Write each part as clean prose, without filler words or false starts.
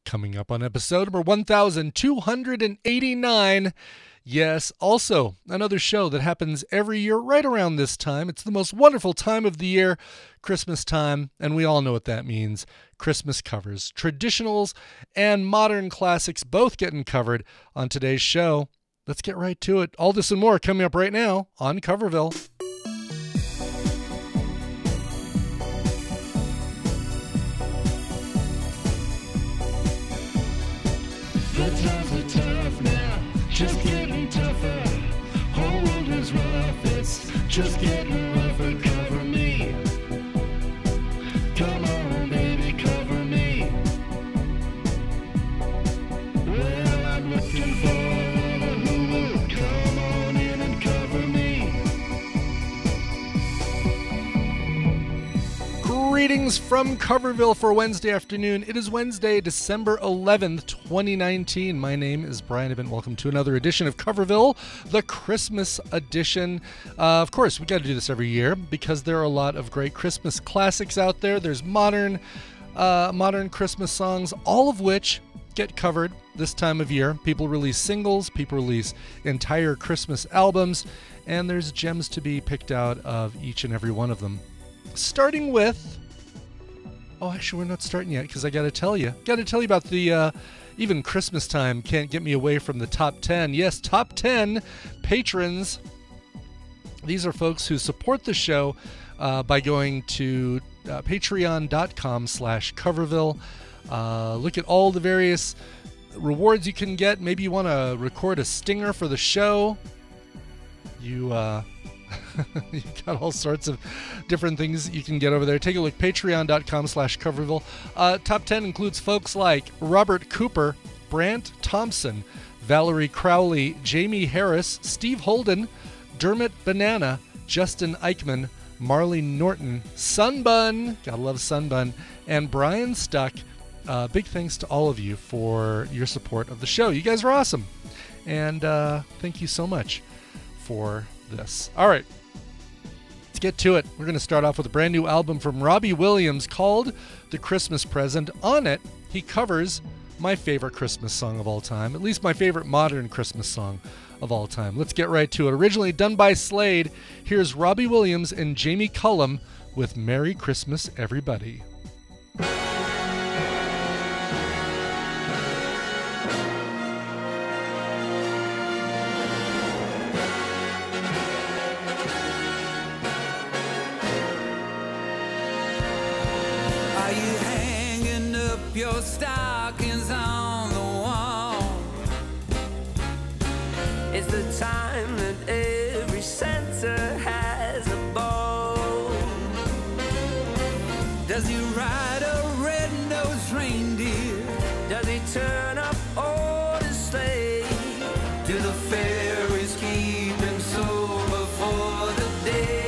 Coming up on episode number 1289. Yes, also another show that happens every year right around this time. It's the most wonderful time of the year, Christmas time, and we all know what that means. Christmas covers, traditionals and modern classics both getting covered on today's show. Let's get right to it. All this and more coming up right now on Coverville. The times are tough now, just getting tougher. Whole world is rough, it's just getting rougher. Cover me. Come on, baby, cover me. Well, I'm looking for who will come on in and cover me. Greetings from Coverville for Wednesday afternoon. It is Wednesday, December 11th, 2019. My name is Brian Evans. Welcome to another edition of Coverville, the Christmas edition. Of course, we got to do this every year because there are a lot of great Christmas classics out there. There's modern Christmas songs, all of which get covered this time of year. People release singles, people release entire Christmas albums, and there's gems to be picked out of each and every one of them. Starting with... Oh, actually, we're not starting yet because I got to tell you about the even Christmas time can't get me away from the top 10. Yes, top 10 patrons. These are folks who support the show by going to patreon.com/Coverville. Look at all the various rewards you can get. Maybe you want to record a stinger for the show. You've got all sorts of different things you can get over there. Take a look, patreon.com/Coverville. Top 10 includes folks like Robert Cooper, Brant Thompson, Valerie Crowley, Jamie Harris, Steve Holden, Dermot Banana, Justin Eichman, Marley Norton, Sunbun, gotta love Sunbun, and Brian Stuck. Big thanks to all of you for your support of the show. You guys are awesome. And thank you so much for this. All right, let's get to it. We're going to start off with a brand new album from Robbie Williams called The Christmas Present. On it, he covers my favorite Christmas song of all time, at least my favorite modern Christmas song of all time. Let's get right to it. Originally done by Slade, here's Robbie Williams and Jamie Cullum with Merry Christmas, Everybody. Your stockings on the wall. It's the time that every Santa has a ball. Does he ride a red-nosed reindeer? Does he turn up on his sleigh? Do the fairies keep him sober for the day?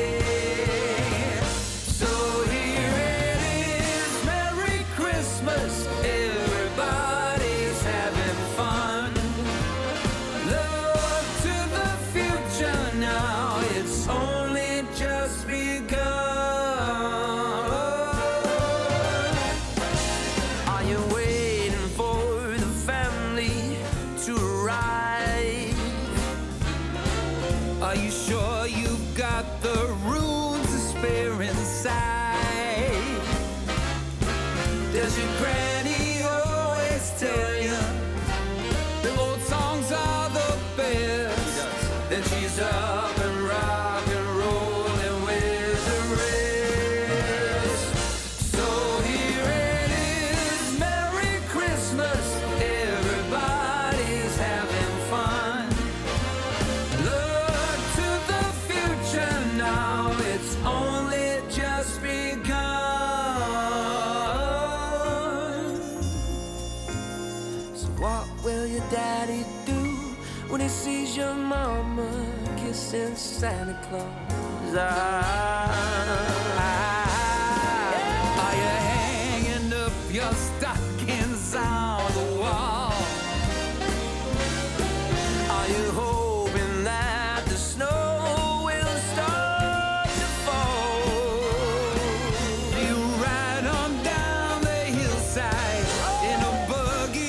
Since Santa Claus, are you hanging up your stockings on the wall? Are you hoping that the snow will start to fall? Do you ride on down the hillside in a buggy?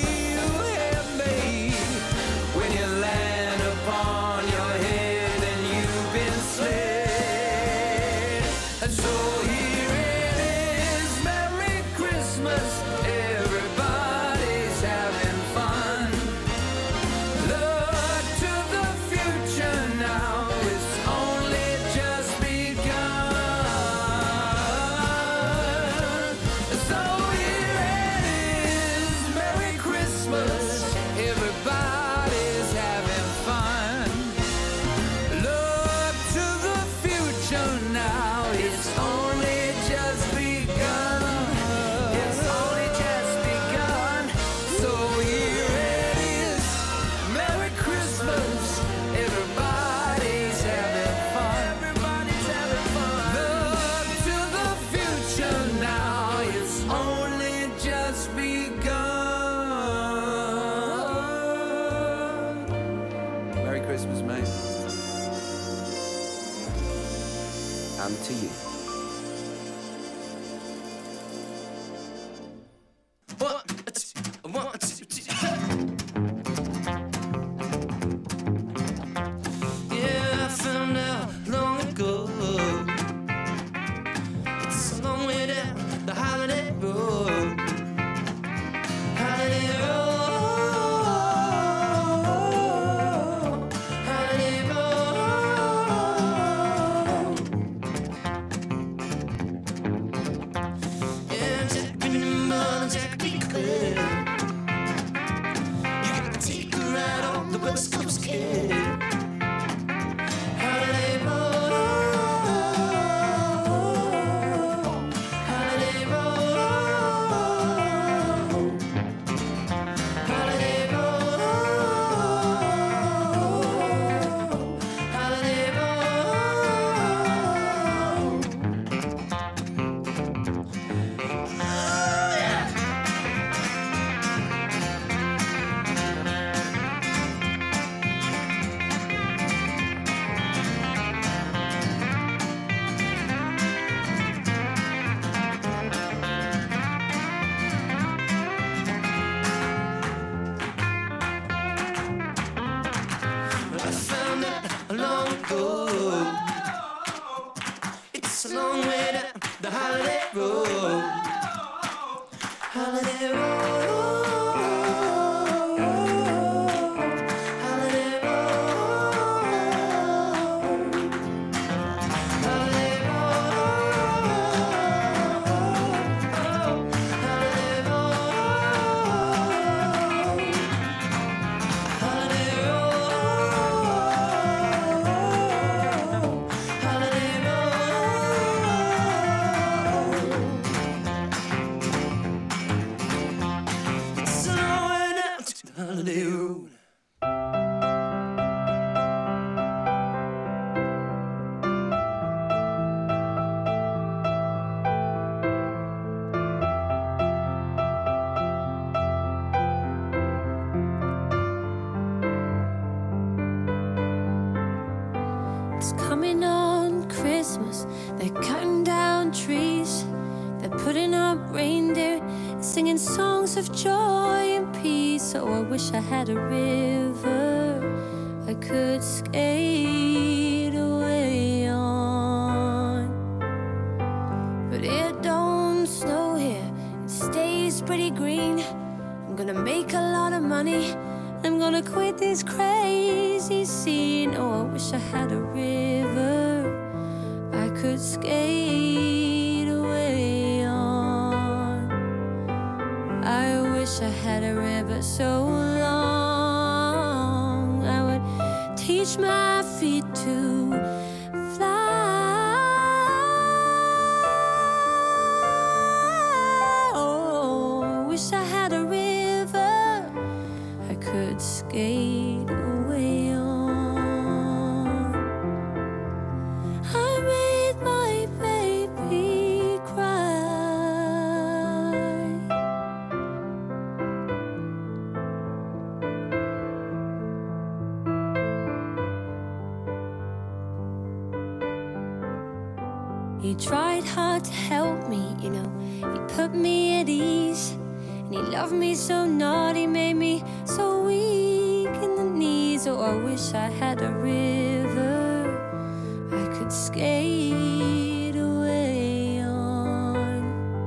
one to you. Yeah, I found out long ago. It's a long way down the holiday road. Holiday road. Holiday road. Yeah, Jack be mother, Jack be clear. You gotta take a ride on the West Coast kid. Holiday road. Holiday road. Holiday road. Holiday I found out long ago. It's a long way down the holiday road. Holiday road. Holiday road. Holiday road. Holiday road. Holiday road. Holiday road. It's a long way down to the holiday road. It's coming on Christmas. They're cutting down trees. They're putting up reindeer, singing songs of joy and peace. Oh, I wish I had a river I could skate away on. But it don't snow here, it stays pretty green. I'm gonna make a lot of money. I'm gonna quit this crazy scene. Oh, I wish I had a river I could skate away on. I wish I had a river so long I would teach my feet to fly. Oh, I wish I had a river I could skate away on. I made my baby cry. He tried hard to help me, you know. He put me at ease. And he loved me so naughty, made me so weak in the knees. Oh, I wish I had a river I could skate away on.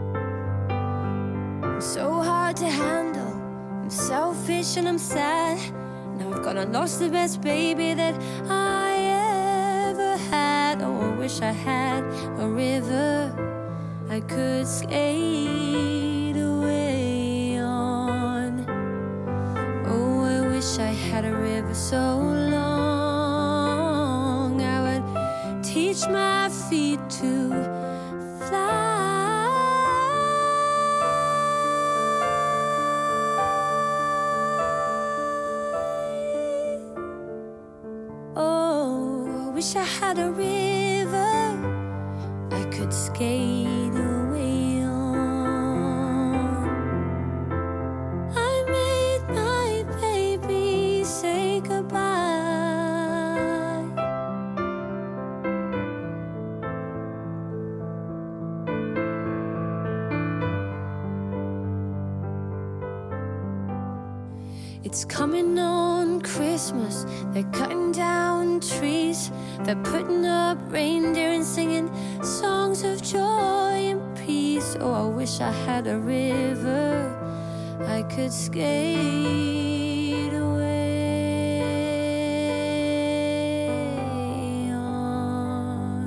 I'm so hard to handle, I'm selfish and I'm sad. Now I've gone and lost the best baby that I ever had. Oh, I wish I had a river I could skate away on. Oh, I wish I had a river so long I would teach my feet to fly. Oh, I wish I had a river I could skate away on. I made my baby say goodbye. It's coming on Christmas. They're cutting down trees. They're putting up reindeer and singing songs of joy and peace. Oh, I wish I had a river I could skate away on.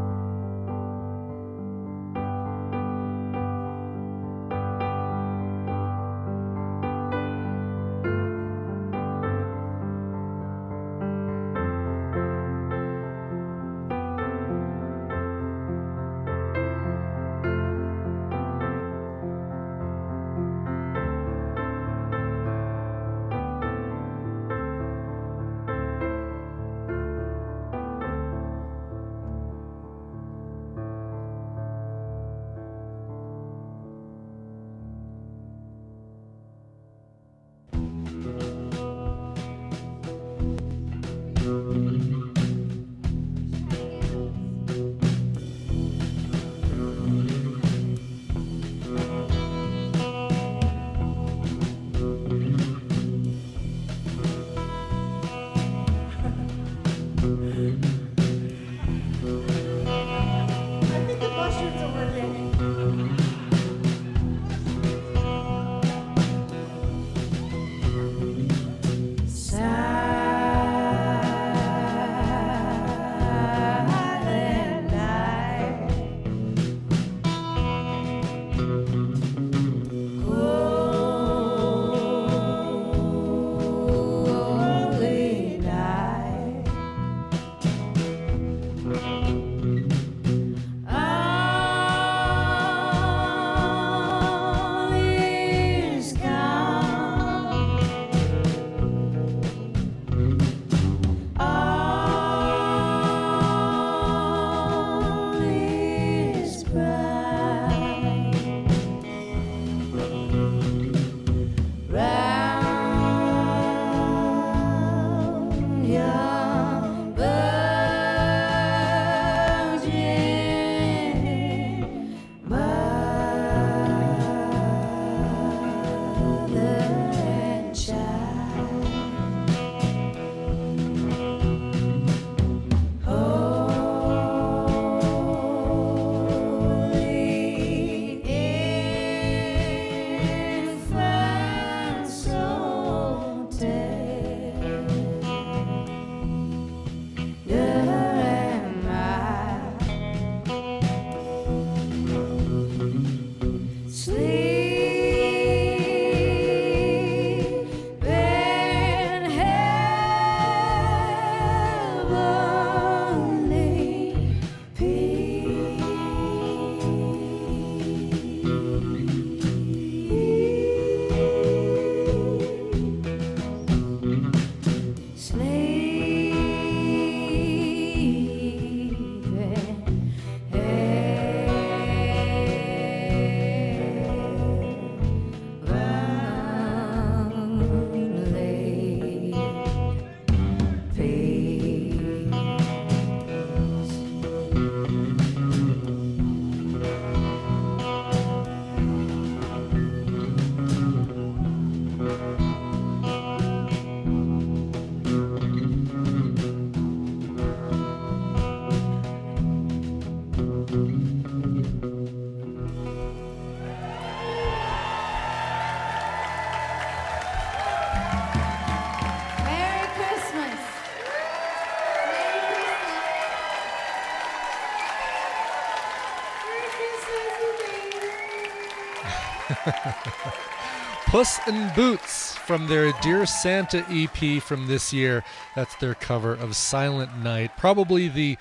Puss in Boots from their Dear Santa EP from this year. That's their cover of Silent Night. Probably the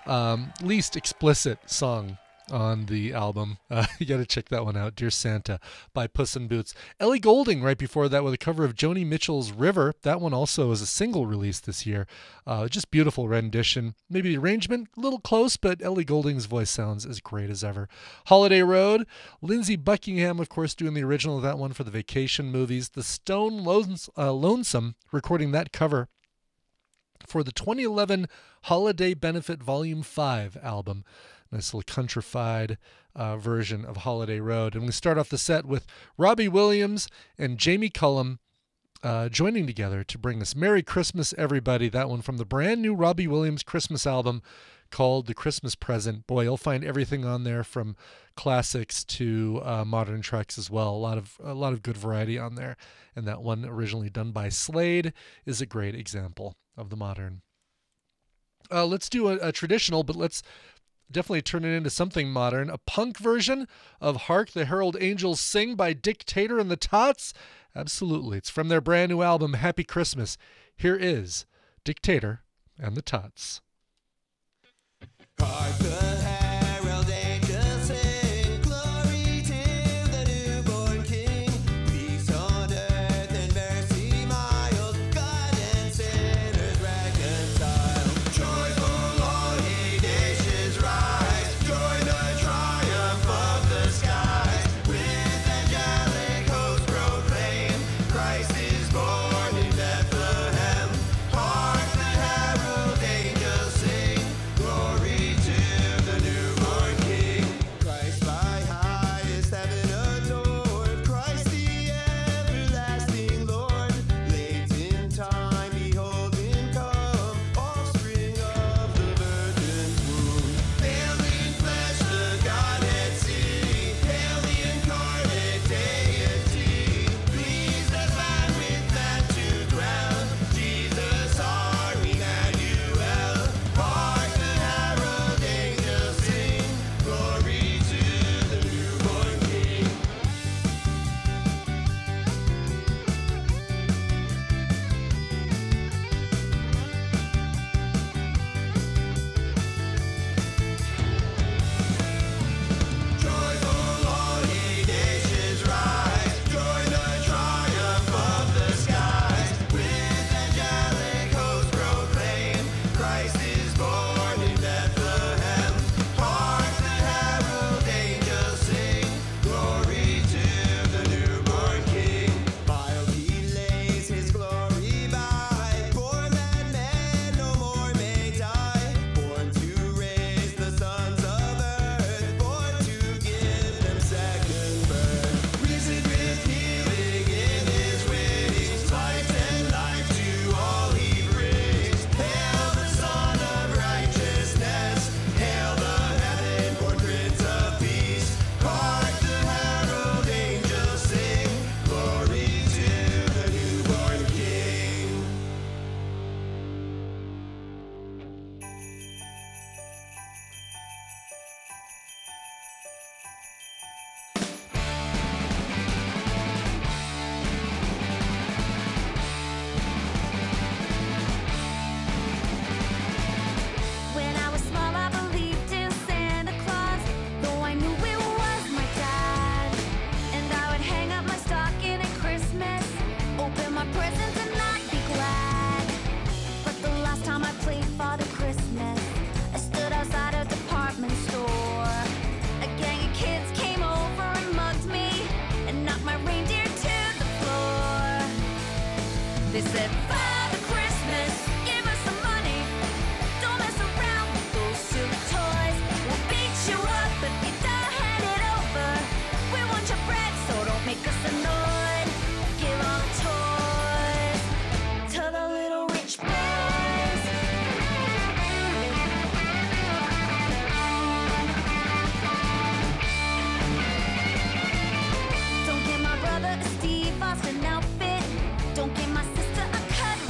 least explicit song on the album. You got to check that one out, Dear Santa by Puss in Boots. Ellie Goulding right before that with a cover of Joni Mitchell's River. That one also is a single release this year. Just beautiful rendition. Maybe the arrangement a little close, but Ellie Goulding's voice sounds as great as ever. Holiday Road, Lindsey Buckingham, of course, doing the original of that one for the Vacation movies. The Stone Lonesome recording that cover for the 2011 Holiday Benefit Volume 5 album. Nice little countrified version of Holiday Road. And we start off the set with Robbie Williams and Jamie Cullum joining together to bring us Merry Christmas, Everybody. That one from the brand new Robbie Williams Christmas album called The Christmas Present. Boy, you'll find everything on there from classics to modern tracks as well. A lot of good variety on there. And that one, originally done by Slade, is a great example of the modern. Let's do a traditional, but let's definitely turn it into something modern. A punk version of Hark the Herald Angels Sing by Dictator and the Tots. Absolutely. It's from their brand new album, Happy Christmas. Here is Dictator and the Tots. Hark the herald angels sing, glory to the newborn King. Peace on earth and mercy mild, God and sinners reconciled. Joyful all ye nations rise, join the triumph of the skies. With angelic hosts proclaim, Christ is born in Bethlehem. Hark the herald angels sing, glory to the newborn King. Christ by highest heaven adored, Christ the everlasting Lord. Late in time, behold him come, offspring of the virgin's womb. Veiled in flesh, the Godhead see, hail the incarnate deity. Pleased as man with man to dwell, Jesus our Emmanuel. Hark the herald angels sing, glory to the newborn King. Joyful all ye nations rise, join the triumph of the skies. With angelic hosts proclaim, Christ is born in Bethlehem. Hark the herald angels sing, glory to the newborn King. Mild he lays his glory by, born that men no more may die. Born to raise the sons of earth, born to give them second birth. Risen with healing in his wings, light and life to all he brings. Hail the Son of Righteousness, hail the heaven-born Prince of Peace. Hark the herald angels sing, glory to the newborn King. When I was small, I believed in Santa Claus, though I knew it was my dad. And I would hang up my stocking at Christmas, open my presents and not be glad. But the last time I played Father Christmas, I stood outside a department store. A gang of kids came over and mugged me and knocked my reindeer to the floor. They said, Father Christmas, give us some money. Don't mess around with those silly toys. We'll beat you up if you don't hand it over. We want your bread, so don't make us annoyed. Give all the toys to the little rich boys. Don't get my brother a Steve Austin outfit. Don't get my sister a cuddly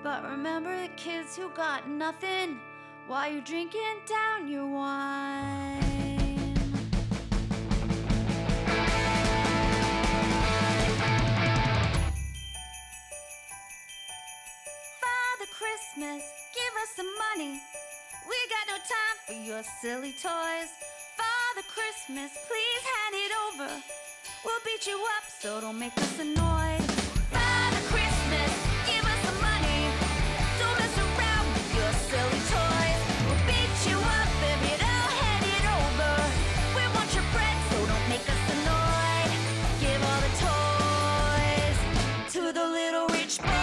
But remember the kids who got nothing while you're drinking down your wine. Father Christmas, give us some money. We got no time for your silly toys. Father Christmas, please hand it over. We'll beat you up, so don't make us annoyed. Father Christmas, give us some money. Don't mess around with your silly toys. We'll beat you up if you don't hand it over. We want your bread, so don't make us annoyed. Give all the toys to the little rich boys.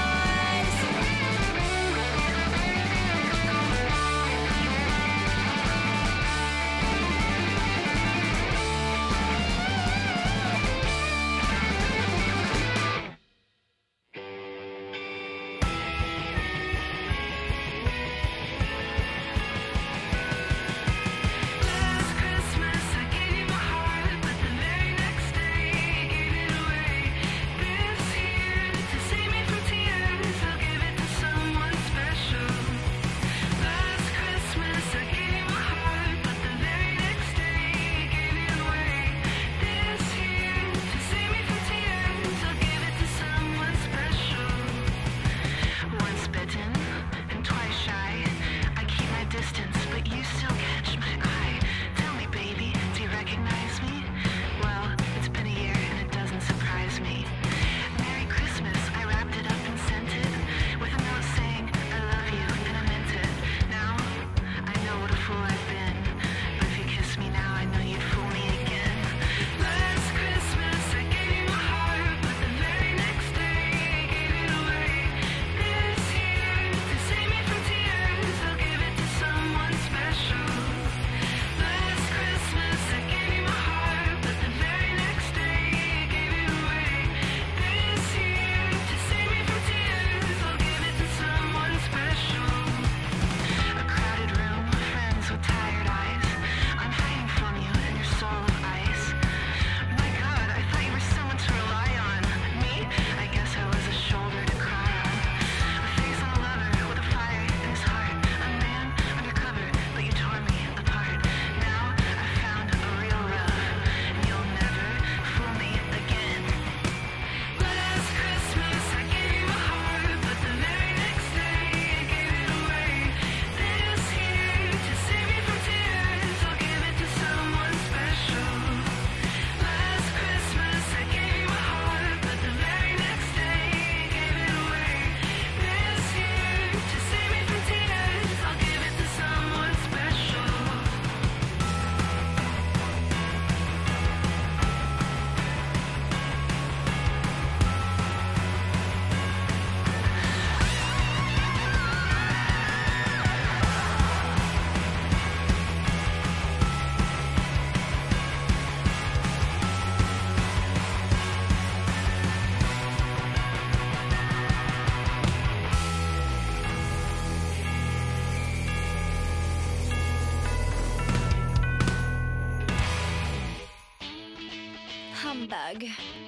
Humbug.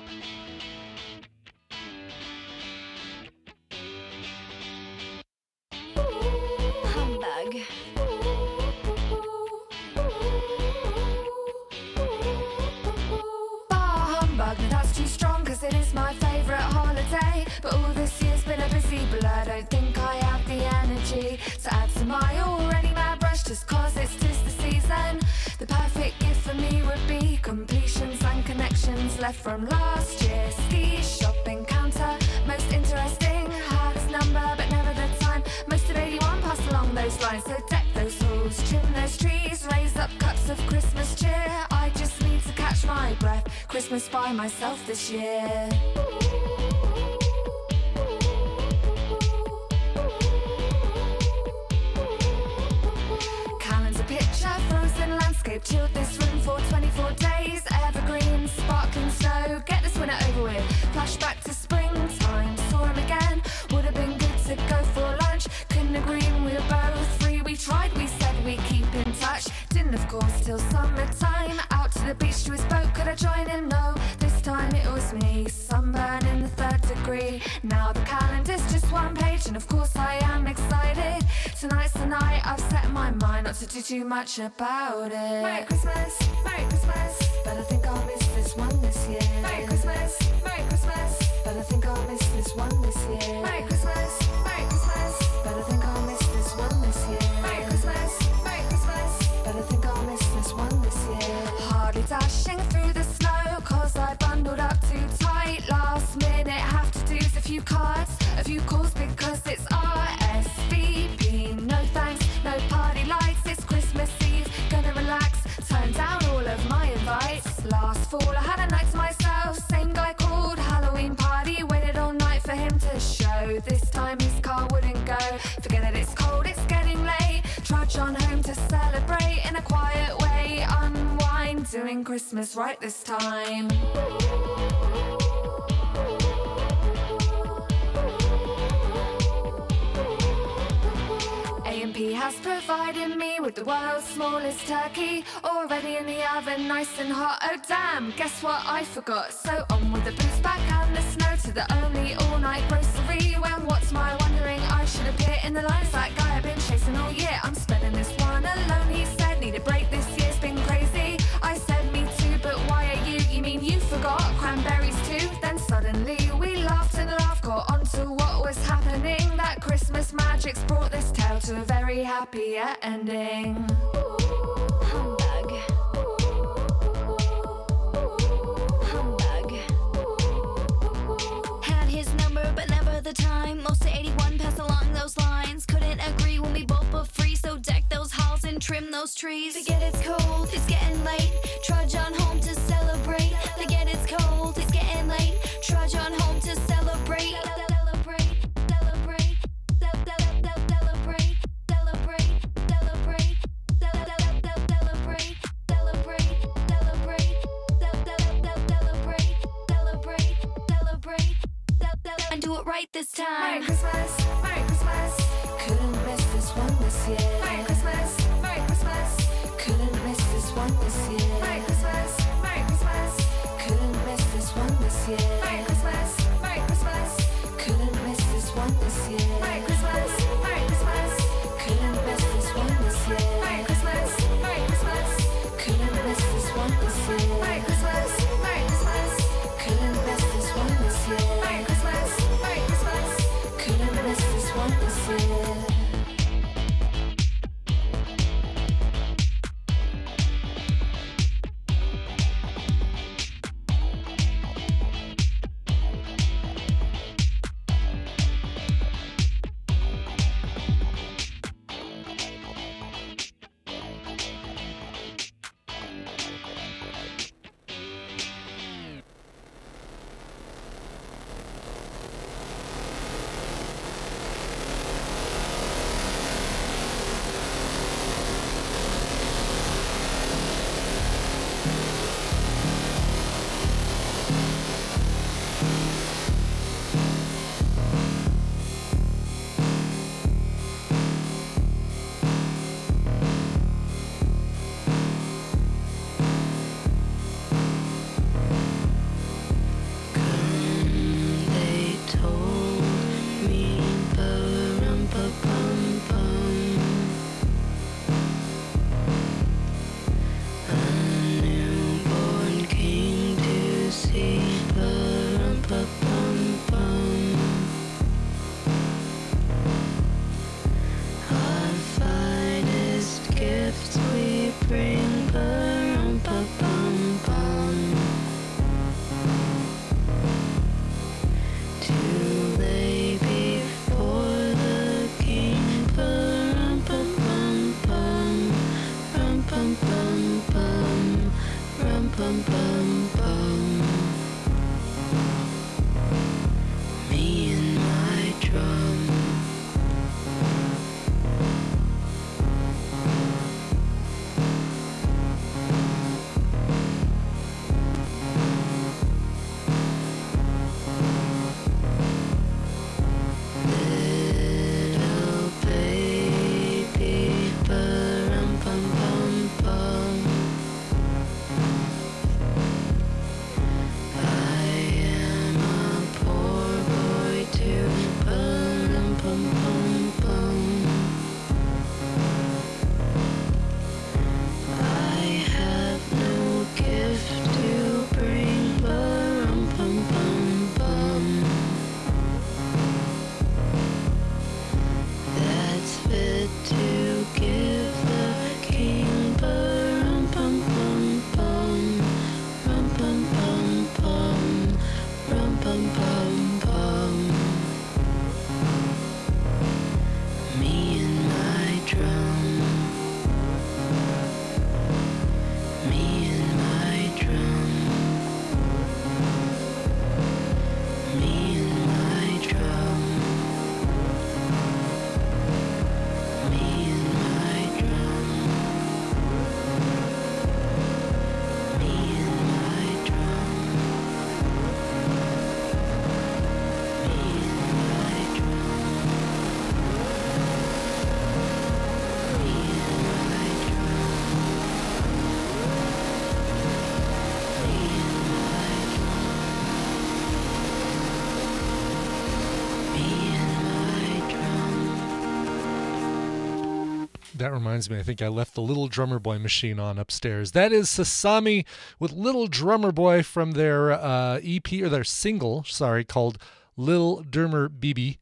Humbug. Bah, humbug, no, that's too strong, 'cause it is my favourite holiday. But all this year's been a busy blur. I don't think I have the energy to add to my already mad brush, just 'cause it's 'tis the season. The perfect gift for me would be completions and connections left from last year's ski shopping counter. Most interesting, hardest number, but never the time. Most of 81 passed along those lines. So deck those halls, trim those trees, raise up cups of Christmas cheer. I just need to catch my breath. Christmas by myself this year. Landscape, chilled this room for 24 days. Evergreen, sparkling snow, get this winter over with. Flashback to springtime, saw him again. Would have been good to go for lunch. Couldn't agree, we were both free. We tried, we said we'd keep in touch. Didn't of course till summertime. Out to the beach to his boat, could I join him? No, this time it was me. Sunburn in the 3rd degree. Now the calendar's just one page, and of course I am excited. Tonight's the night, I've set my mind not to do too much about it. Merry Christmas, but I think I'll miss this one this year. Merry Christmas, but I think I'll miss this one this year. Merry Christmas, but I think I'll miss this one this year. Merry Christmas, but I think I'll miss this one this year. Hardly dashing through the snow, cause I bundled up too tight. Last minute, have to do a few cards, a few calls because it's RSVP. No thanks, no party lights, it's Christmas Eve. Gonna relax, turn down all of my invites. Last fall, I had a night to myself. Same guy called, Halloween party. Waited all night for him to show. This time his car wouldn't go. Forget it, it's cold, it's getting late. Trudge on home to celebrate in a quiet way. Unwind, doing Christmas right this time. A&P has provided me with the world's smallest turkey, already in the oven, nice and hot. Oh damn, guess what I forgot? So on with the booze back and the snow to the only all-night grocery. When what's my wondering, I should appear in the lines. That guy I've been chasing all year, I'm spending this one alone. He said, need a break, this year's been crazy. I said, me too, but why are you? You mean you forgot cranberries too? Then suddenly we laughed and laughed, caught on to what was happening. That Christmas magic's brought this tale to a very happy ending. Humbug. Humbug. Had his number, but never the time. Most to 81 passed along those lines. Couldn't agree when we both were free, so deck those halls and trim those trees. Forget it's cold, it's getting late. Trudge on home to celebrate. Forget it's cold, it's getting late. Trudge on home to celebrate. And do it right this time. Merry Christmas, couldn't miss this one this year. Merry Christmas, couldn't miss this one this year. Merry Christmas, couldn't miss this one this year. Merry Christmas, couldn't miss this one this year. Merry Christmas, couldn't miss this one this year. Merry Christmas, couldn't miss this one this year. Merry Christmas, couldn't miss this one this year. Merry Christmas, couldn't miss this one this year. That reminds me, I think I left the Little Drummer Boy machine on upstairs. That is Sasami with Little Drummer Boy from their EP, or their single, called Lil Drummer BB.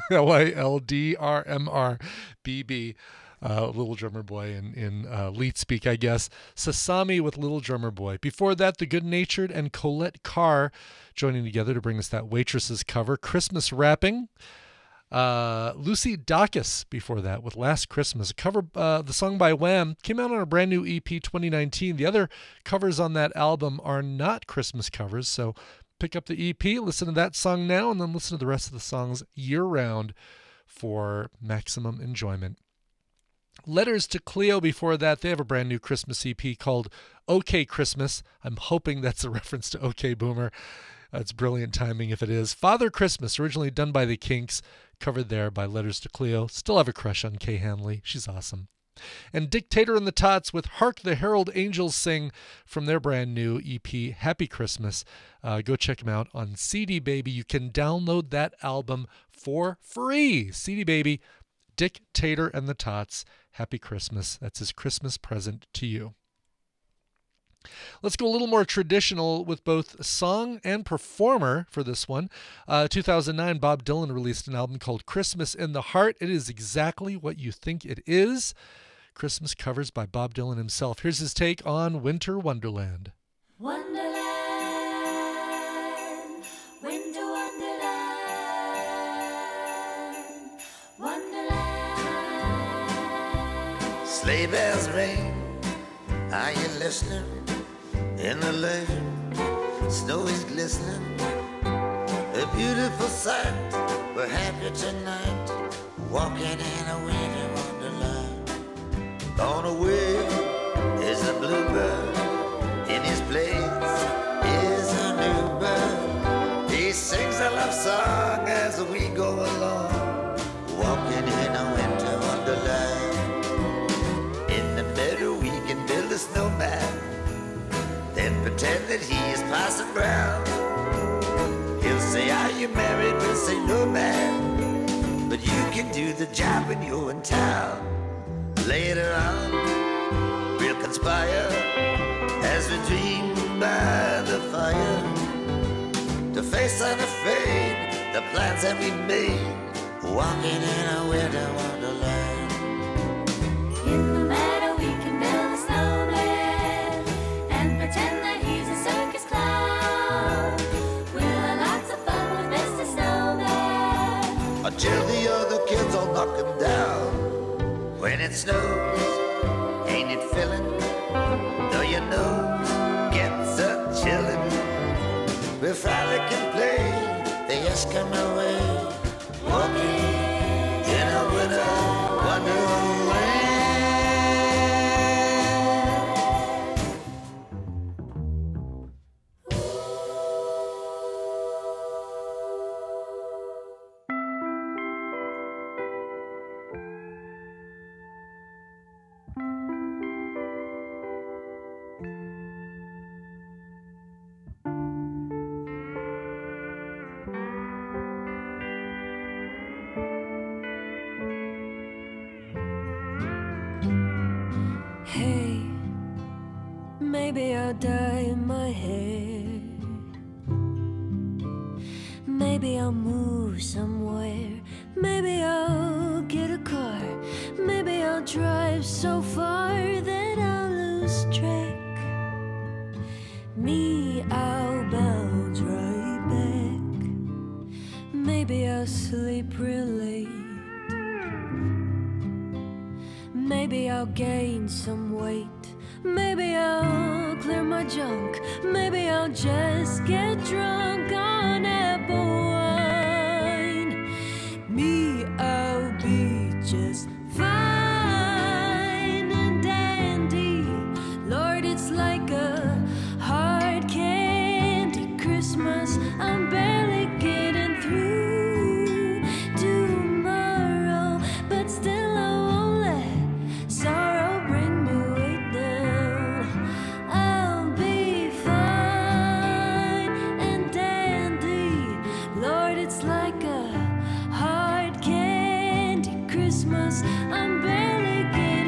Lildrmr BB. Little Drummer Boy in leet speak, I guess. Sasami with Little Drummer Boy. Before that, The Good Natured and Colette Carr joining together to bring us that Waitresses cover. Christmas Rapping. Lucy Dacus before that with Last Christmas, a cover, the song by Wham, came out on a brand new EP 2019. The other covers on that album are not Christmas covers, so pick up the EP, listen to that song now, and then listen to the rest of the songs year-round for maximum enjoyment. Letters to Cleo before that, they have a brand new Christmas EP called OK Christmas. I'm hoping that's a reference to OK Boomer. It's brilliant timing if it is. Father Christmas, originally done by the Kinks, covered there by Letters to Cleo. Still have a crush on Kay Hanley. She's awesome. And Dictator and the Tots with Hark the Herald Angels Sing from their brand new EP, Happy Christmas. Go check them out on CD Baby. You can download that album for free. CD Baby, Dictator and the Tots, Happy Christmas. That's his Christmas present to you. Let's go a little more traditional with both song and performer for this one. 2009, Bob Dylan released an album called Christmas in the Heart. It is exactly what you think it is. Christmas covers by Bob Dylan himself. Here's his take on Winter Wonderland. Wonderland, winter wonderland, wonderland. Sleigh bells ring, are you listening? In the lane, snow is glistening, a beautiful sight. We're happy tonight, walking in a winter wonderland. Gone away is the bluebird, in his place is a new bird. He sings a love song as we go along, walking in a winter wonderland. In the meadow we can build a snowman, then pretend that he is Parson Brown. He'll say, are you married? We'll say, no, man, but you can do the job when you're in town. Later on, we'll conspire as we dream by the fire to face unafraid the plans that we made, walking in a winter wonderland. In the meadow we can build a snowman and pretend that he's a circus clown. We'll have lots of fun with Mr. Snowman Until the other kids all knock him down. When it snows, ain't it filling? Though your nose gets a chillin', we frolic and play the Eskimo way, walking in a winter wonderland. Hey, maybe I'll dye my hair. Maybe I'll move somewhere. Maybe I'll get a car. Maybe I'll drive so far that I'll lose track. Me, I'll bounce right back. Maybe I'll sleep real late. Maybe I'll gain some weight. Maybe I'll clear my junk. Maybe I'll just get drunk on apple wine. Me, I'll be just fine and dandy. Lord, it's like a hard candy Christmas. I'm barely getting through tomorrow, but still I won't let sorrow bring me way down. I'll be fine and dandy. Lord, it's like a hard candy Christmas. I'm barely getting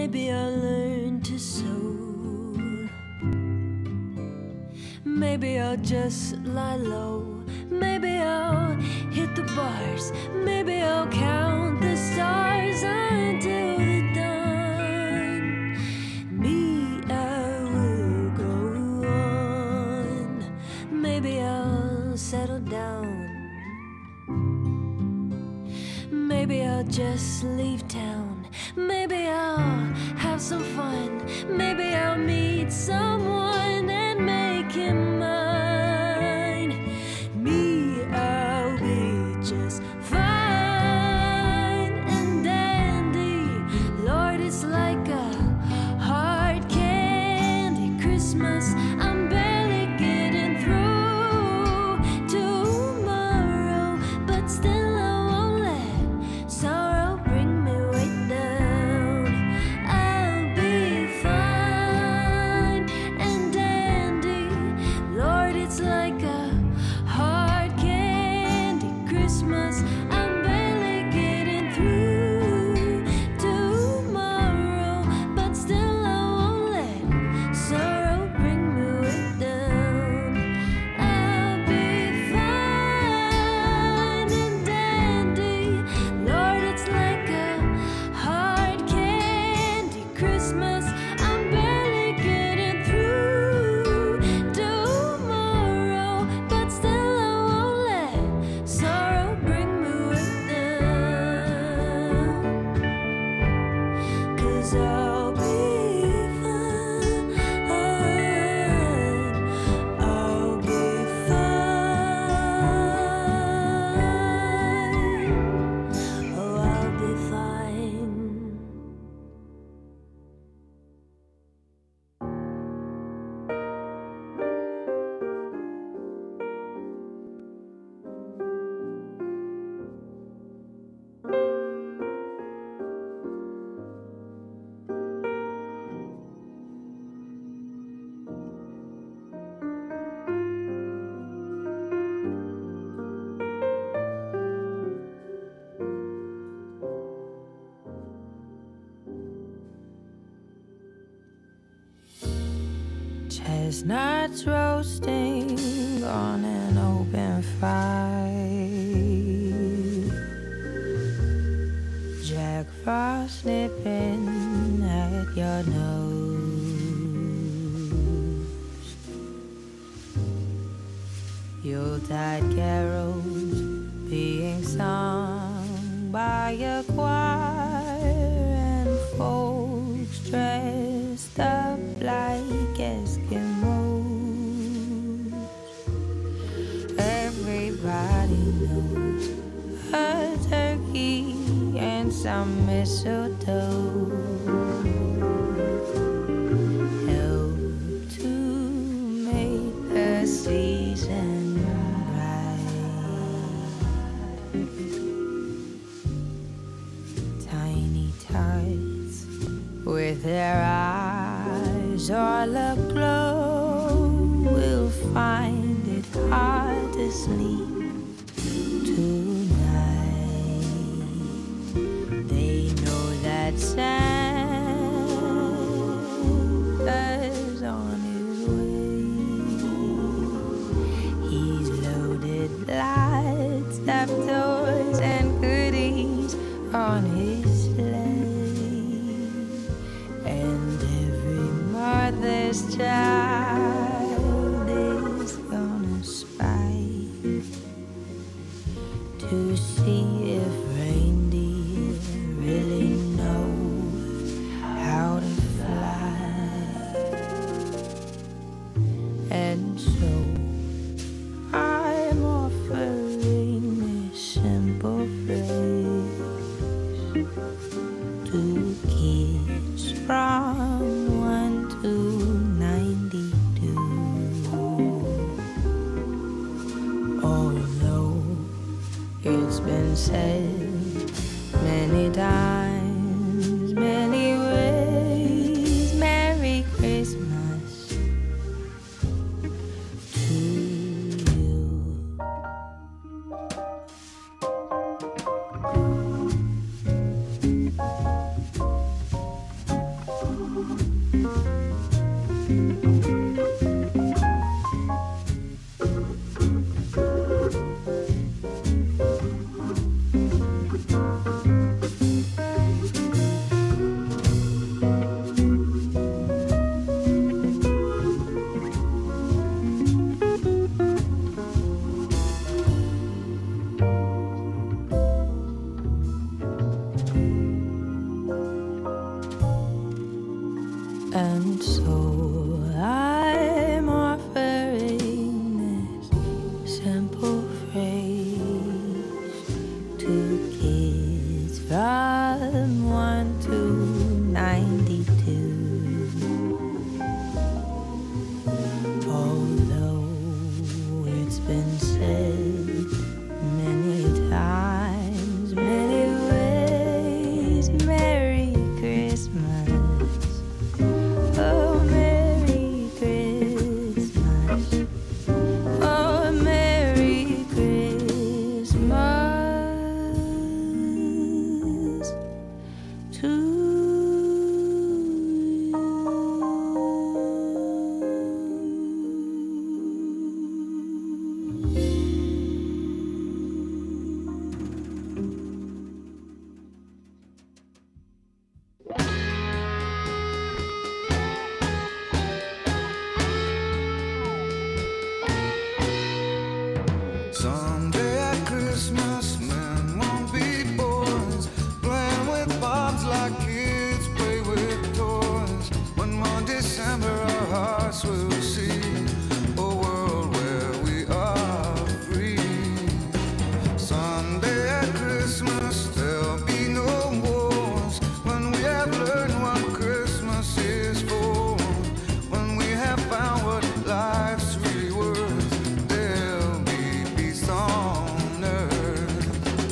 Maybe I'll learn to sew. Maybe I'll just lie low. Maybe I'll hit the bars. Maybe I'll count the stars until the dawn. Me, I will go on. Maybe I'll settle down. Maybe I'll just leave town. Maybe I'll have some fun. Maybe I'll meet someone and make him mine. Me, I'll be just fine and dandy. Lord, it's like a hard candy Christmas. I'm barely getting through tomorrow, but still I won't let sorrow bring me way down. I'll be fine and dandy. Lord, it's like a hard candy Christmas. I'm barely getting through tomorrow, but still I won't let sorrow bring me way down. I'll be fine and dandy. Lord, it's like a hard candy Christmas. I'm barely getting through tomorrow, but still I won't let sorrow bring me way down. 'Cause I'll be fine. I'll be fine. Oh, I'll be fine. Chestnuts roasting on an open fire. Jack Frost nipping at your nose. Yuletide carols being sung by a choir and folks dressed up like Eskimos. Everybody knows a turkey and some mistletoe help to make the season bright. Tiny tots with their eyes all aglow will find it hard to sleep tonight. They know that Santa's on his way. He's loaded lights, up toys and goodies on his sleigh. And every mother's child is gonna spy to see if reindeer really know how to fly. And so I'm offering this simple phrase to kids from 1 to 92. Although it's been said many times, many ways, Merry Christmas to you. And so I'm offering this simple phrase to kids from 1 to 92. Although it's been said many times, many ways, Merry Christmas. Oh, Merry Christmas. Oh, Merry Christmas to Someday at Christmas, men won't be boys, playing with bombs like kids play with toys. When one December our hearts will see a world where we are free. Someday at Christmas there'll be no wars, when we have learned what Christmas is for, when we have found what life's really worth. There'll be peace on earth.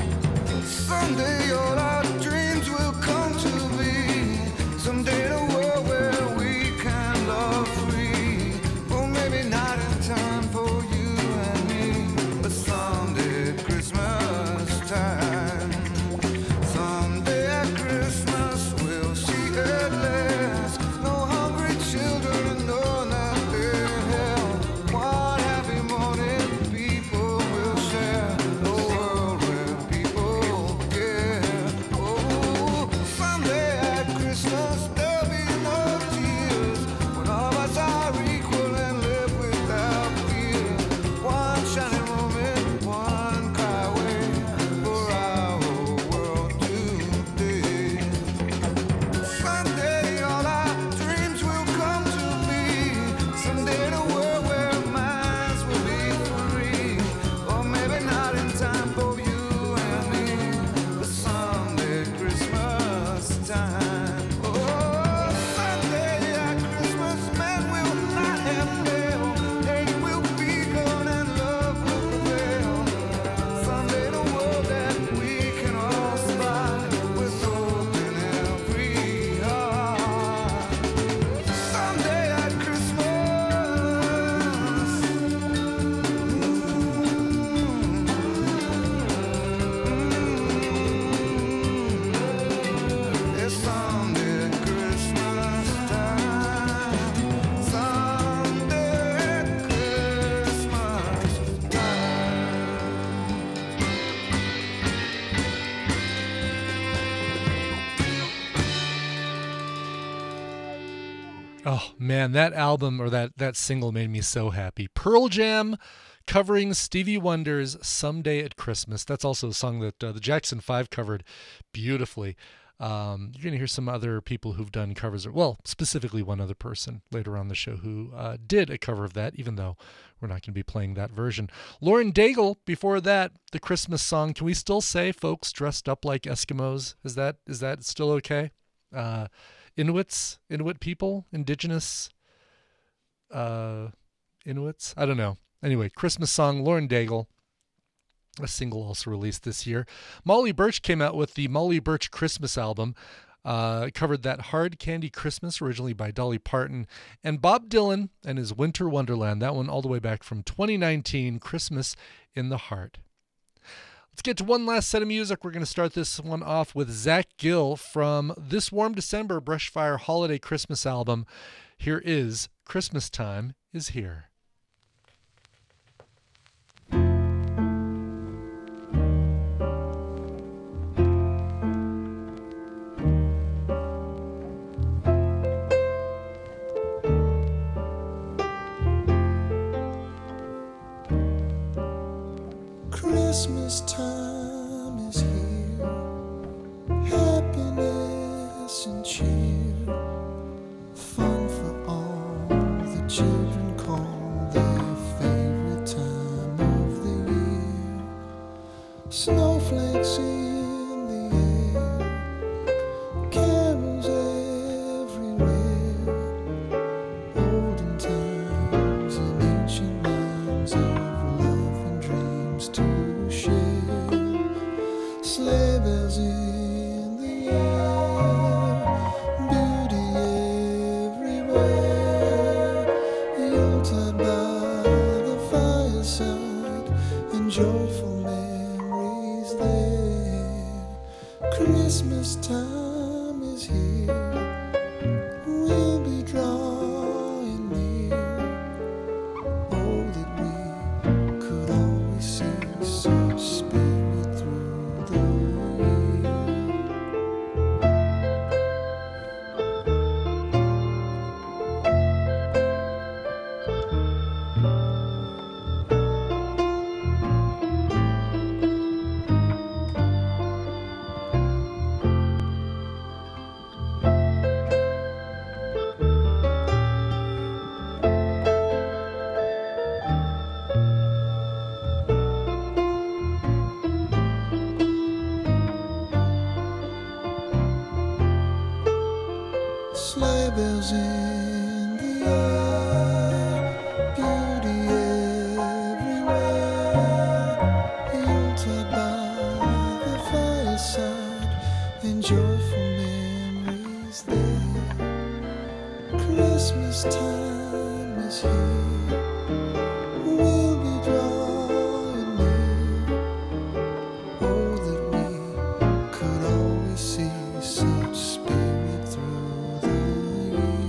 Someday all our dreams will come to be. Someday the world where we can love free. Or maybe not in time for you and me, but someday at Christmas time. Someday at Christmas we'll see at last no hungry children and no nothing in hell. One happy morning people will share a world where people care. Oh, someday at Christmas there'll be no tears, when all of us are equal and live without fear. One shining moment, one cry away for our whole world today. Someday all our dreams will come to be. Someday the world where minds will be free. Or maybe not in time for you and me, but someday at Christmas time. Oh, someday at Christmas men will not have failed. Hate will be gone and love will prevail. Someday the world that we can all spy with hope in every heart. Someday at Christmas, it's someday at Christmas time. Someday at Christmas time. Oh man, that album or that single made me so happy. Pearl Jam covering Stevie Wonder's "Someday at Christmas." That's also a song that the Jackson 5 covered beautifully. You're going to hear some other people who've done covers, well, specifically one other person later on the show who did a cover of that, even though we're not going to be playing that version. Lauren Daigle, before that, the Christmas song. Can we still say folks dressed up like Eskimos? Is that still okay? Inuit people, indigenous Inuits. I don't know. Anyway, Christmas song, Lauren Daigle. A single also released this year. Molly Birch came out with the Molly Birch Christmas album. Covered that Hard Candy Christmas, originally by Dolly Parton. And Bob Dylan and his Winter Wonderland, that one all the way back from 2019, Christmas in the Heart. Let's get to one last set of music. We're going to start this one off with Zach Gill from This Warm December Brushfire Holiday Christmas album. Here is Christmas Time is Here. Christmas time is here, happiness and cheer, fun for all the children call their favorite time of the year. Snowflakes in the air, carols everywhere, olden times and ancient lines of love and dreams to share. Sleigh bells in the air, beauty everywhere. Yuletide by the fireside, and joyful memories there. Christmas time is here, we'll be drawing near. Oh, that we could always see such spirit through the year. Sleigh bells in the air, beauty everywhere. Yuletide by the fireside, and joyful memories there. Christmas time is here, we'll be drawing near. Oh, that we could always see such spirit through the year.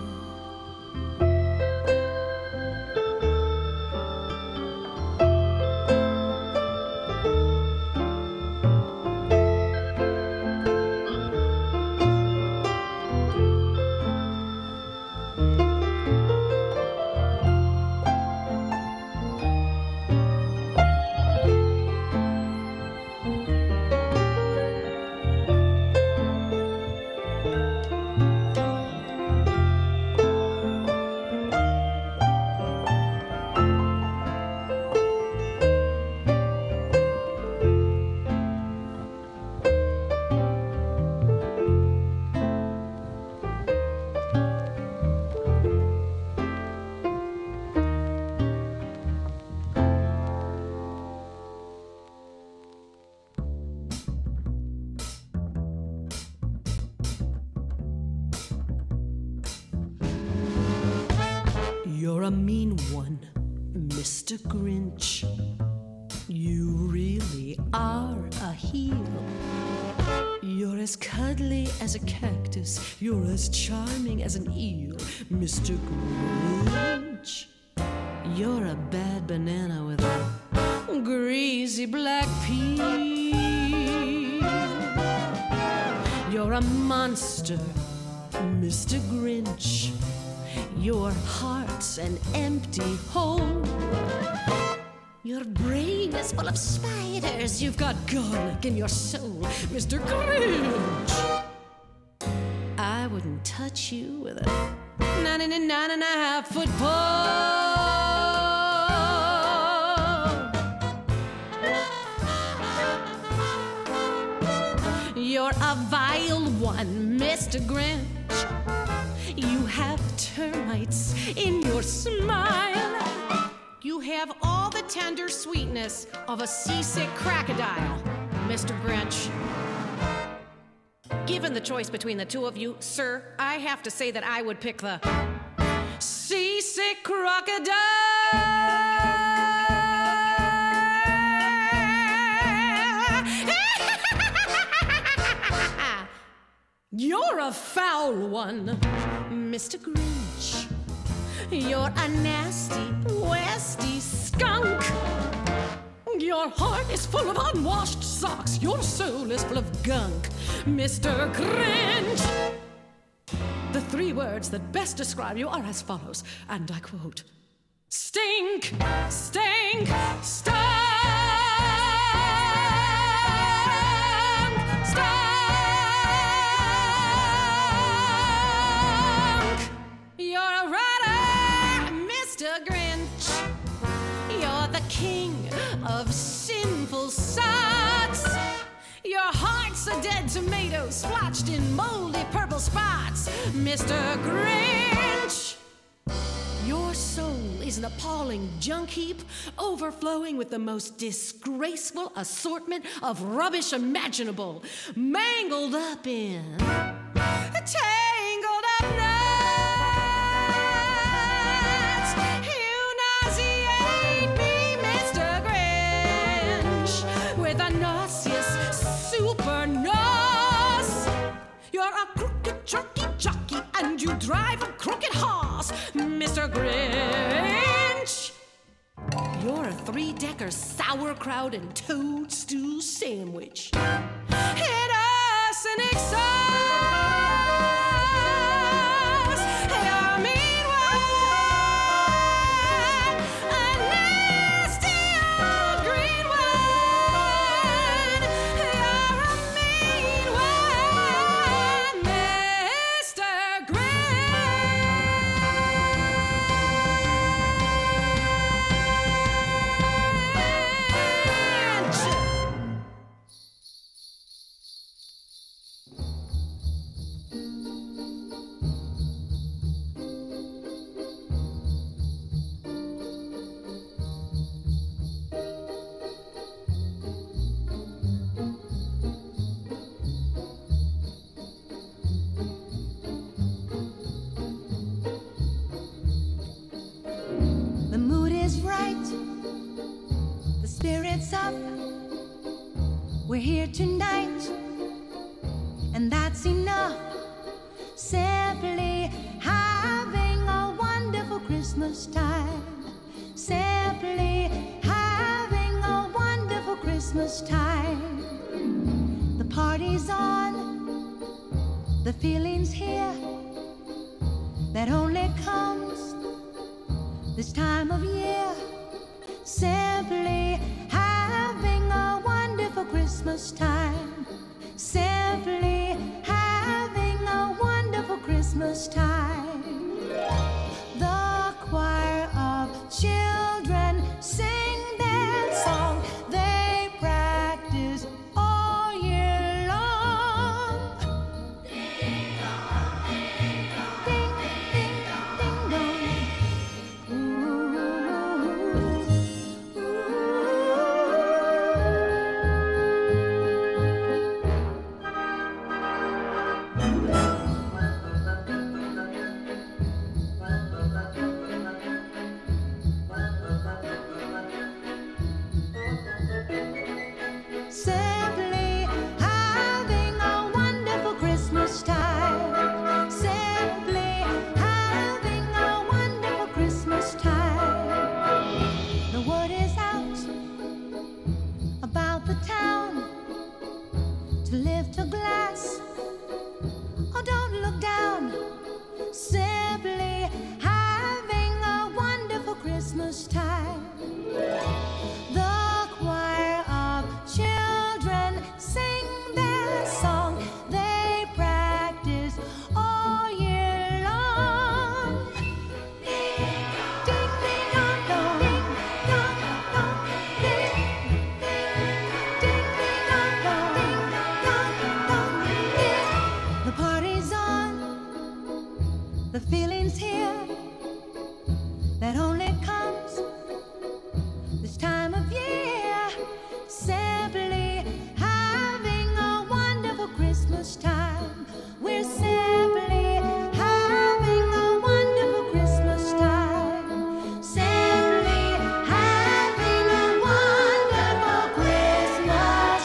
You're a mean one, Mr. Grinch. You really are a heel. You're as cuddly as a cactus. You're as charming as an eel, Mr. Grinch. You're a bad banana with a greasy black peel. You're a monster, Mr. Grinch. Your heart's an empty hole. Your brain is full of spiders. You've got garlic in your soul, Mr. Grinch. I wouldn't touch you with a 99.5-foot pole. You're a vile one, Mr. Grinch. You have termites in your smile. You have all the tender sweetness of a seasick crocodile, Mr. Grinch. Given the choice between the two of you, sir, I have to say that I would pick the seasick crocodile. You're a foul one, Mr. Grinch. You're a nasty, westy skunk. Your heart is full of unwashed socks. Your soul is full of gunk, Mr. Grinch. The three words that best describe you are as follows, and I quote: stink, stink, stunk, stunk. You're a writer, Mr. Grinch. You're the king of sinful sods. Your heart's a dead tomato splotched in moldy purple spots, Mr. Grinch. Your soul is an appalling junk heap, overflowing with the most disgraceful assortment of rubbish imaginable, mangled up in tangled up nuts. You nauseate me, Mr. Grinch, with a nauseous super nose. You're a crooked jerky jockey and you drive a crooked horse, Mr. Grinch. You're a three-decker sauerkraut and toadstool sandwich. Hit us an exhaust. You're a mean one, a nasty old green one. You're a mean one, Mr. Grinch. The mood is right, the spirit's up. We're here tonight, and that's enough. Simply having a wonderful Christmas time. Simply having a wonderful Christmas time. The party's on, the feeling's here, that only comes this time of year. Simply having a wonderful Christmas time. Simply having a wonderful Christmas time. The choir of children sing their song. They practice all year long. Ding, ding, ding dong. Simply having a wonderful Christmas time. Simply having a wonderful Christmas time. The word is out about the town to lift a glass. Oh, don't look down. Simply having a wonderful Christmas time. The choir of children sing their song. They practice all year long. Ding, ding, ding, dong, dong, ding, dong, dong, ding, ding, ding, dong, dong, ding, dong, dong, ding. The party's on, the feeling's here, that only comes this time of year. Simply having a wonderful Christmas time. We're simply having a wonderful Christmas time. Simply having a wonderful Christmas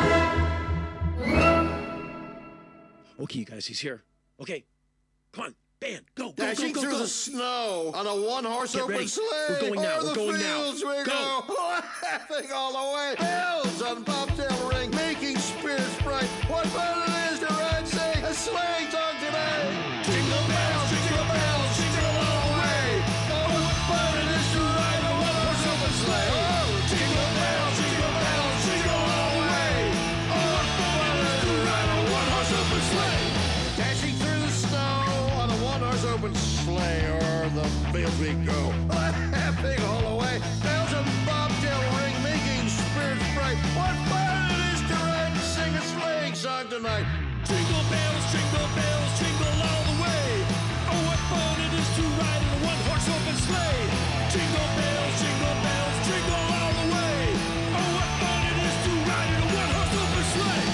time. Okay, you guys, he's here. Okay, come on. Band, go, Dashing go, go, through go. the snow on a one-horse Get open ready. sleigh. We're going now, O'er we're the going now. fields we Go. go, laughing all the way. Bells on bobtail ring, making spirits bright. What fun it is to ride, sing a sleighing song today. Jingle bells, jingle all the way. Oh, what fun it is to ride a one-horse open sleigh. Oh, jingle bells, jingle all the way. Oh, what fun it is to ride a one-horse open sleigh. Dashing through the snow on a one-horse open sleigh, o'er the fields we go, laughing all the way. Bells and bobtail ring, making spirits bright. What fun it is to ride and sing a sleighing song tonight. Jingle bells, jingle all the way. Oh, what fun it is to ride in a one-horse open sleigh. Jingle bells, jingle all the way. Oh, what fun it is to ride in a one-horse open sleigh.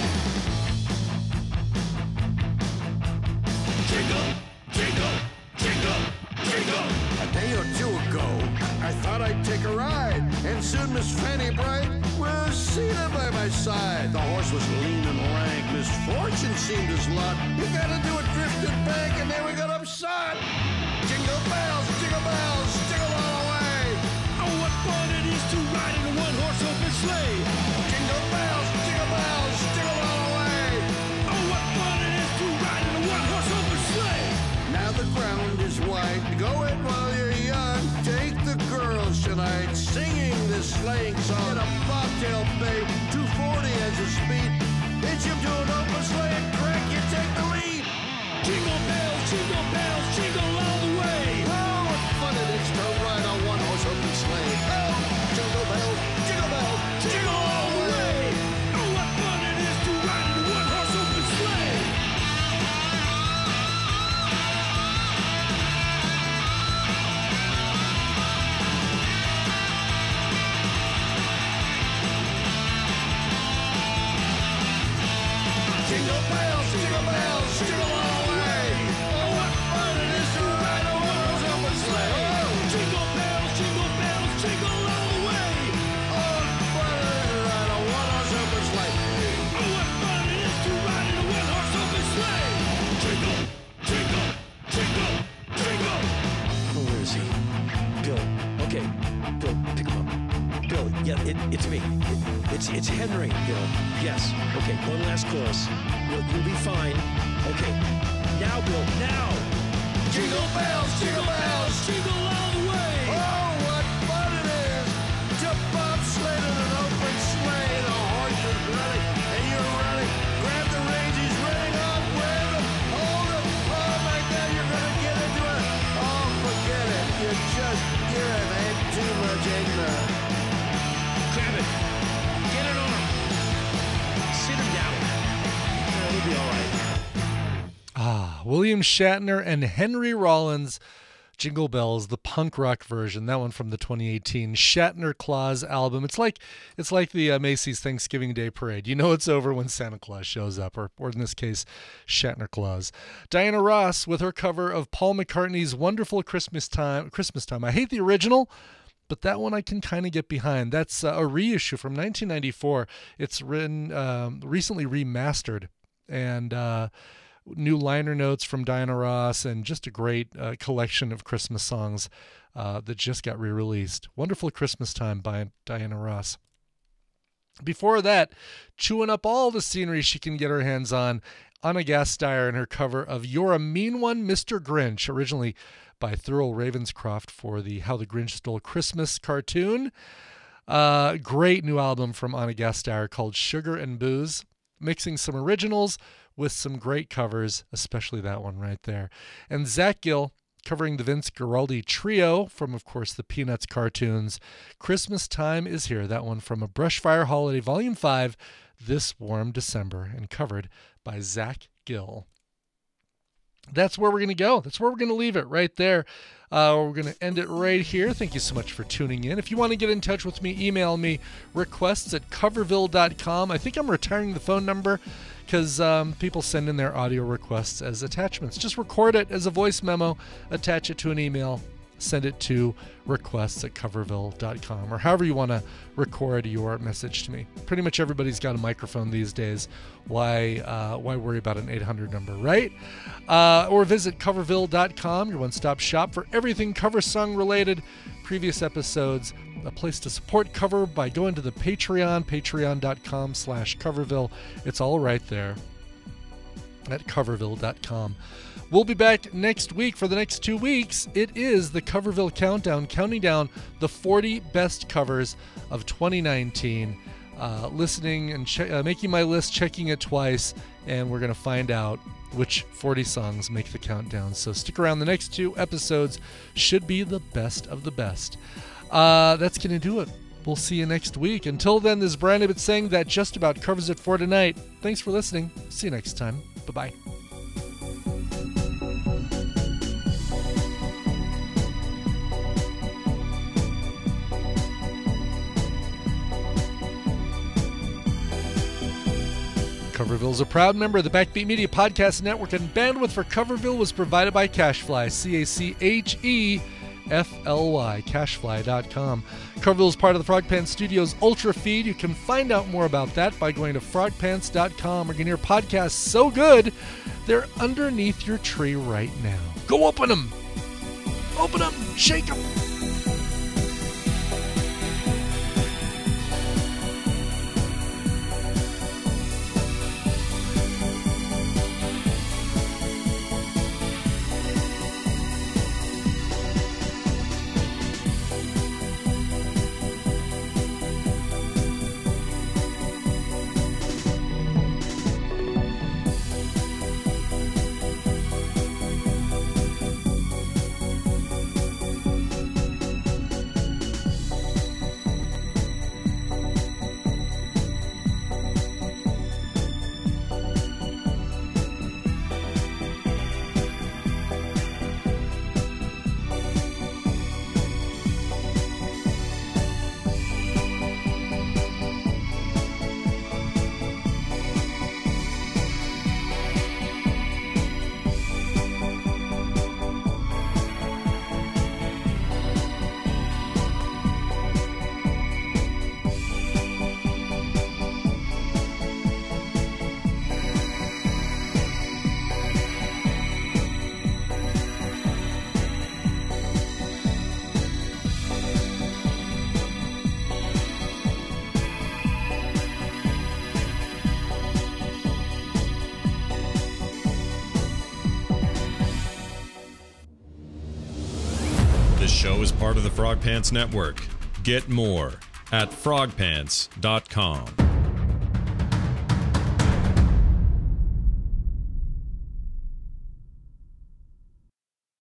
Jingle, jingle, jingle, jingle. A day or two ago, I thought I'd take a ride, and soon Miss Fanny Bright was seated by my side. The horse was lean and lank, misfortune seemed his lot. He got into a drifted bank, and there we got upside. Jingle bells, jingle all the way. Oh, what fun it is to ride in a one-horse open sleigh. Jingle bells, jingle all the way. Oh, what fun it is to ride in a one-horse open sleigh. Now the ground is white. Go it while you're young. Take the girls tonight, singing this sleighing song. In a bobtail bay, 240 as the speed. Hitch him to an open sleigh and crack, you take the lead. Jingle bells, jingle all the way. Oh, what fun it is to ride a one-horse open sleigh. Oh, jingle bells, jingle all the way. Oh, what fun it is to ride in a one-horse open sleigh. Jingle bells, jingle all the way. Oh, what fun it is to ride a one-horse open sleigh. Oh, Jingle bells, jingle all the way. oh, what fun it is to ride a one-horse open sleigh. Oh, what fun it is to ride in a one-horse open sleigh. Jingle, jingle, jingle, jingle. Oh, where is he? Bill. Okay, Bill, pick him up. Bill, yeah, it's me. It's Henry, Bill. Yes. Okay, one last chorus. You'll be fine. Okay. Now, Bill, now. Jingle bells, Jingle all the way. oh, what fun it is to bobsled in an open sleigh. The horse is running, and you're running. Grab the reins, he's running off. Grab him, hold him. Oh, my God, you're gonna get into it. Oh, forget it. You're have had too much eggnog. Grab it. Get it on. Sit him down. It'll be all right. William Shatner and Henry Rollins, Jingle Bells, the punk rock version. That one from the 2018 Shatner Claus album. It's like the Macy's Thanksgiving Day Parade. You know it's over when Santa Claus shows up, or in this case, Shatner Claus. Diana Ross with her cover of Paul McCartney's Wonderful Christmas Time. I hate the original, but that one I can kind of get behind. That's a reissue from 1994. It's written recently remastered, and new liner notes from Diana Ross, and just a great collection of Christmas songs that just got re-released. Wonderful Christmas Time by Diana Ross. Before that, chewing up all the scenery she can get her hands on, Anna Gasteyer and her cover of You're a Mean One, Mr. Grinch, originally by Thurl Ravenscroft for the How the Grinch Stole Christmas cartoon. Great new album from Anna Gasteyer called Sugar and Booze, mixing some originals with some great covers, especially that one right there. And Zach Gill covering the Vince Guaraldi Trio from, of course, the Peanuts cartoons. Christmas Time is Here, that one from A Brushfire Holiday, Volume 5, This Warm December, and covered by Zach Gill. That's where we're going to go. That's where we're going to leave it right there. We're going to end it right here. Thank you so much for tuning in. If you want to get in touch with me, email me requests@coverville.com. I think I'm retiring the phone number because people send in their audio requests as attachments. Just record it as a voice memo, attach it to an email, send it to requests@coverville.com, or however you want to record your message to me. Pretty much everybody's got a microphone these days. Why worry about an 800 number, right? Or visit coverville.com, your one-stop shop for everything cover song related. Previous episodes, a place to support Cover by going to the Patreon, patreon.com/Coverville. It's all right there at coverville.com. We'll be back next week for the next 2 weeks. It is the Coverville Countdown, counting down the 40 best covers of 2019. Listening and making my list, checking it twice, and we're going to find out which 40 songs make the countdown. So stick around. The next 2 episodes should be the best of the best. That's going to do it. We'll see you next week. Until then, this is Brian Ibbott saying that just about covers it for tonight. Thanks for listening. See you next time. Bye-bye. Coverville is a proud member of the Backbeat Media Podcast Network, and bandwidth for Coverville was provided by Cashfly, CACHEFLY, Cashfly.com. Coverville is part of the Frog Pants Studios Ultra feed. You can find out more about that by going to frogpants.com. We're going to hear podcasts so good, they're underneath your tree right now. Go open them! Open them! Shake them! This show is part of the Frog Pants Network. Get more at frogpants.com.